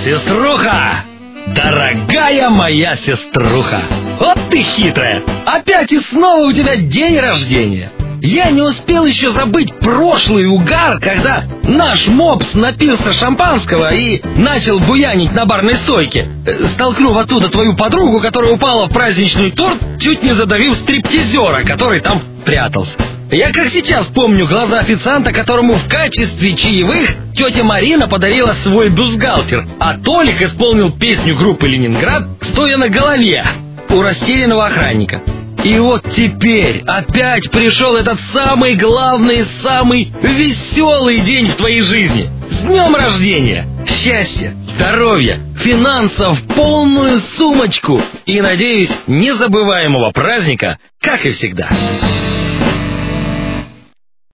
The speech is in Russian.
Сеструха! Дорогая моя сеструха! Вот ты хитрая! Опять и снова у тебя день рождения! Я не успел еще забыть прошлый угар, когда наш мопс напился шампанского и начал буянить на барной стойке, столкнув оттуда твою подругу, которая упала в праздничный торт, чуть не задавив стриптизера, который там прятался. Я как сейчас помню глаза официанта, которому в качестве чаевых тетя Марина подарила свой бюстгальтер, а Толик исполнил песню группы «Ленинград», стоя на голове у растерянного охранника. И вот теперь опять пришел этот самый главный, самый веселый день в твоей жизни. С днем рождения! Счастья, здоровья, финансов, полную сумочку и, надеюсь, незабываемого праздника, как и всегда.